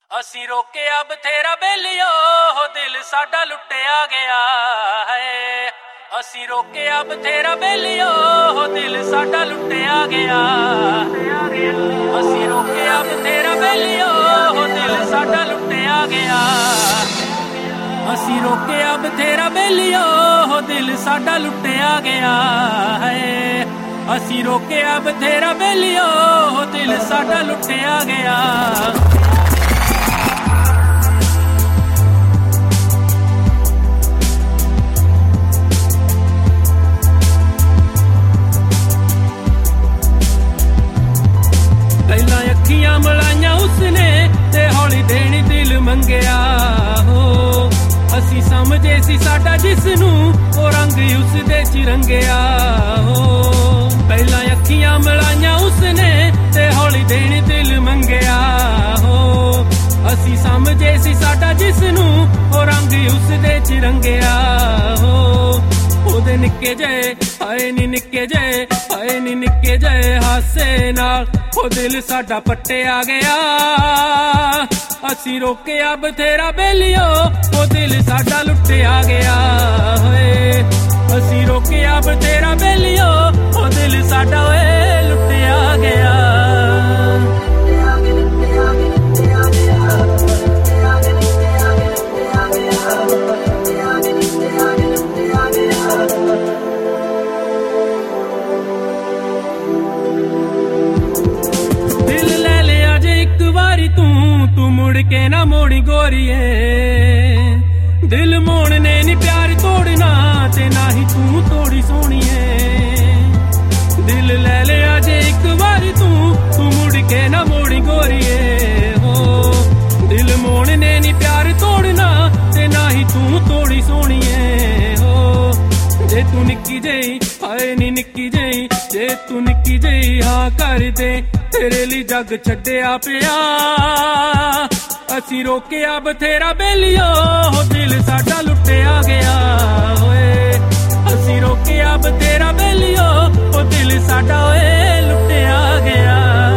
ਅਸੀਂ ਰੋਕਿਆ ਬਥੇਰਾ ਬੇਲੀਓ ਦਿਲ ਸਾਡਾ ਲੁੱਟਿਆ ਗਿਆ ਹੈ। ਅਸੀਂ ਰੋਕਿਆ ਬਥੇਰਾ ਬੇਲੀਓ ਦਿਲ ਸਾਡਾ ਲੁੱਟਿਆ ਗਿਆ। ਅਸੀਂ ਰੋਕਿਆ ਬਥੇਰਾ ਬੇਲੀਓ ਦਿਲ ਸਾਡਾ ਲੁੱਟਿਆ ਗਿਆ। ਅਸੀਂ ਰੋਕਿਆ ਬਥੇਰਾ ਬੇਲੀਓ ਦਿਲ ਸਾਡਾ ਲੁੱਟਿਆ ਗਿਆ ਹੈ। ਅਸੀਂ ਰੋਕਿਆ ਬਥੇਰਾ ਬੇਲੀਓ ਦਿਲ ਸਾਡਾ ਲੁੱਟਿਆ ਗਿਆ। ਪਹਿਲਾਂ ਅੱਖੀਆਂ ਮਲਾਈਆਂ ਉਸਨੇ ਤੇ ਹੌਲੀ ਦੇਣੀ ਦਿਲ ਮੰਗਿਆ ਹੋ। ਅਸੀਂ ਸਮਝੇ ਸੀ ਸਾਡਾ ਜਿਸਨੂੰ ਉਹ ਰੰਗ ਉਸਦੇ ਚ ਰੰਗਿਆ ਹੋ। ਪਹਿਲਾਂ ਅੱਖੀਆਂ ਮਲਾਈਆਂ ਉਸਨੇ ਤੇ ਹੌਲੀ ਦੇਣੀ ਦਿਲ ਮੰਗਿਆ ਹੋ। ਅਸੀਂ ਸਮਝੇ ਸੀ ਸਾਡਾ ਜਿਸਨੂੰ ਉਹ ਰੰਗ ਉਸਦੇ ਚ ਰੰਗਿਆ ਹੋ। ਉਹਦੇ ਨਿੱਕੇ ਜਿਹੇ ਹਾਏ ਨੀ ਨਿੱਕੇ ਜਿਹੇ ਹਾਏ ਨੀ ਨਿੱਕੇ ਜਿਹੇ ਹਾਸੇ ਨਾਲ ਉਹ ਦਿਲ ਸਾਡਾ ਪੱਟਿਆ ਗਿਆ। ਅਸੀਂ ਰੋਕਿਆ ਬਥੇਰਾ ਬੇਲੀਓ ਉਹ ਦਿਲ ਸਾਡਾ ਲੁੱਟਿਆ ਗਿਆ ਹੋਏ। ਅਸੀਂ ਰੋਕਿਆ ਬਥੇਰਾ ਬੇਲੀਓ ਉਹ ਦਿਲ ਸਾਡਾ ਓਏ ਲੁੱਟਿਆ ਗਿਆ। ਦਿਲ ਲੈ ਲਿਆ ਜੇ ਇੱਕ ਵਾਰੀ ਤੂੰ ਮੁੜ ਕੇ ਨਾ ਮੋੜੀ ਗੋਰੀਏ। ਦਿਲ ਮੋੜਨੇ ਨੀ ਪਿਆਰ ਤੋੜਨਾ ਤੇ ਨਾ ਹੀ ਤੂੰ ਤੋੜੀ ਸੋਹਣੀਏ। ਦਿਲ ਲੈ ਲਿਆ ਜੇ ਇੱਕ ਵਾਰੀ ਤੂੰ ਮੁੜ ਕੇ ਨਾ ਮੋੜੀ ਗੋਰੀਏ ਹੋ। ਦਿਲ ਮੋੜਨੇ ਨੀ ਪਿਆਰ ਤੋੜਨਾ ਤੇ ਨਾ ਹੀ ਤੂੰ ਤੋੜੀ ਸੋਹਣੀਏ ਹੋ। ਜੇ ਤੂੰ ਨਿੱਕੀ ਜਿਹੀ ਹਾਏ ਨੀ ਨਿੱਕੀ ਜਿਹੀ ਜੇ ਤੂੰ ਨਿੱਕੀ ਜਿਹੀ ਹਾਂ ਕਰ ਦੇ ਤੇਰੇ ਲਈ ਜੱਗ ਛੱਡਿਆ ਪਿਆ। ਅਸੀਂ ਰੋਕਿਆ ਬਥੇਰਾ ਬੇਲੀਓ ਦਿਲ ਸਾਡਾ ਲੁੱਟਿਆ ਗਿਆ ਓਏ। ਅਸੀਂ ਰੋਕਿਆ ਬਥੇਰਾ ਬੇਲੀਓ ਉਹ ਦਿਲ ਸਾਡਾ ਓਏ ਲੁੱਟਿਆ ਗਿਆ।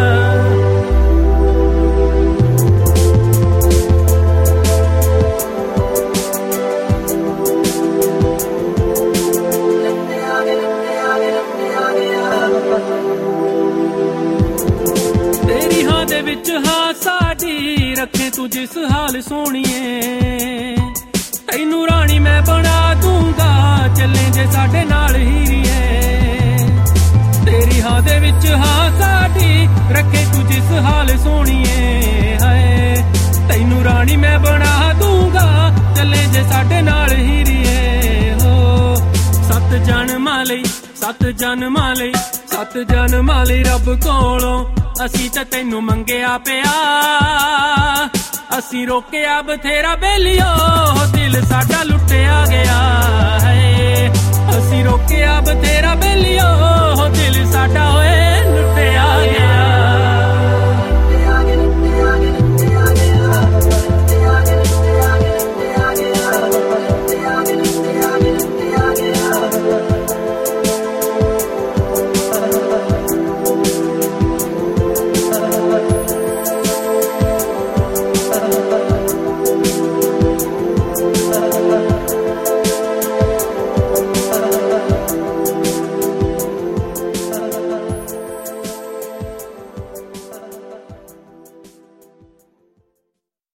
ਤੇਰੀ ਹਾਂ ਦੇ ਵਿੱਚ ਹਾਂ ਸਾਡੀ ਰੱਖੇ ਤੂੰ ਜਿਸ ਹਾਲ ਸੋਹਣੀਏ। ਤੈਨੂੰ ਰਾਣੀ ਮੈਂ ਬਣਾ ਦੂੰਗਾ ਚੱਲੇ ਜੇ ਸਾਡੇ ਨਾਲ ਹੀਰੀਏ। ਤੇਰੀ ਹਾਂ ਦੇ ਵਿੱਚ ਹਾਂ ਸਾਡੀ ਰੱਖੇ ਤੂੰ ਜਿਸ ਹਾਲ ਸੋਹਣੀਏ ਹਾਏ। ਤੈਨੂੰ ਰਾਣੀ ਮੈਂ ਬਣਾ ਦੂੰਗਾ ਚੱਲੇ ਜੇ ਸਾਡੇ ਨਾਲ ਹੀਰੀਏ ਹੋ। ਸੱਤ ਜਨਮਾਂ ਲਈ ਸੱਤ ਜਨਮਾਂ ਲਈ ਸੱਤ ਜਨਮਾਂ ਲਈ ਰੱਬ ਕੋਲੋਂ ਅਸੀਂ ਤਾਂ ਤੈਨੂੰ ਮੰਗਿਆ ਪਿਆ। ਅਸੀਂ ਰੋਕਿਆ ਬਥੇਰਾ ਬੇਲੀਓ ਦਿਲ ਸਾਡਾ ਲੁੱਟਿਆ ਗਿਆ ਹੈ। ਅਸੀਂ ਰੋਕਿਆ ਬਥੇਰਾ ਬੇਲੀਓ ਦਿਲ ਸਾਡਾ ਓਏ ਲੁੱਟਿਆ ਗਿਆ।